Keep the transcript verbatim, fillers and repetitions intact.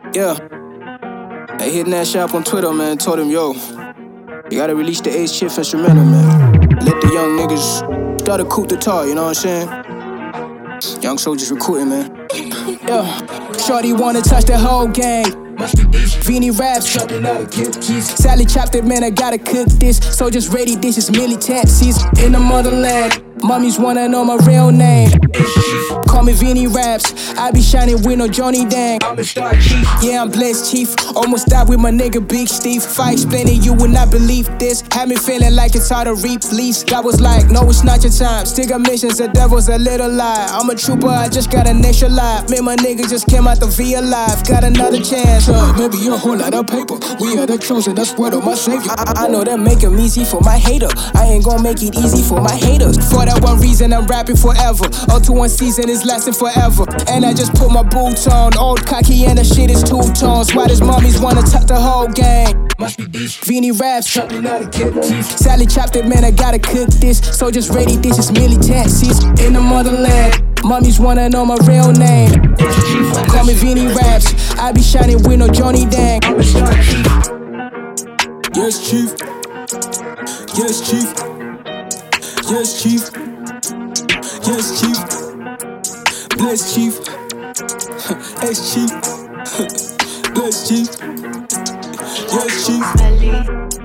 Yeah. They hitting that shop on Twitter, man. Told him, yo, you gotta release the Ace Chief instrumental, man. Let the young niggas start a coup d'etat, you know what I'm saying? Young soldiers recruiting, man. Yeah. Shorty wanna touch the whole gang. Vini raps, Sally chopped it, man, I gotta cook this. Soldiers ready, this is militancies in the motherland. Mommies wanna know my real name. Call me Vini Raps, I be shining with no Johnny Dang. I'm a star chief, yeah, I'm blessed chief. Almost died with my nigga Big Steve. If I explain it, you would not believe this. Had me feeling like it's hard to replace. God was like, no, it's not your time. Still got missions, the devil's a little lie. I'm a trooper, I just got an extra life. Me, my nigga just came out the V alive. Got another chance, uh, maybe a whole lot of paper. We are the chosen, that's word of my savior. I, I know that make them easy for my hater. I ain't gonna make it easy for my haters. For that one reason, I'm rapping forever. All to one season is lasting forever. And I just put my boots on. Old cocky and the shit is two tones. Why does mommies wanna tuck the whole gang? Vini Raps, Sally chopped it, man, I gotta cook this. Soldiers ready, this is militancies in the motherland. Mommies wanna know my real name. Call me Vini Raps, I be shining with no Johnny Dang. Yes, chief. Yes, chief. Yes, chief. Yes, chief. Bless chief. Ex chief. Bless chief. Yes, chief.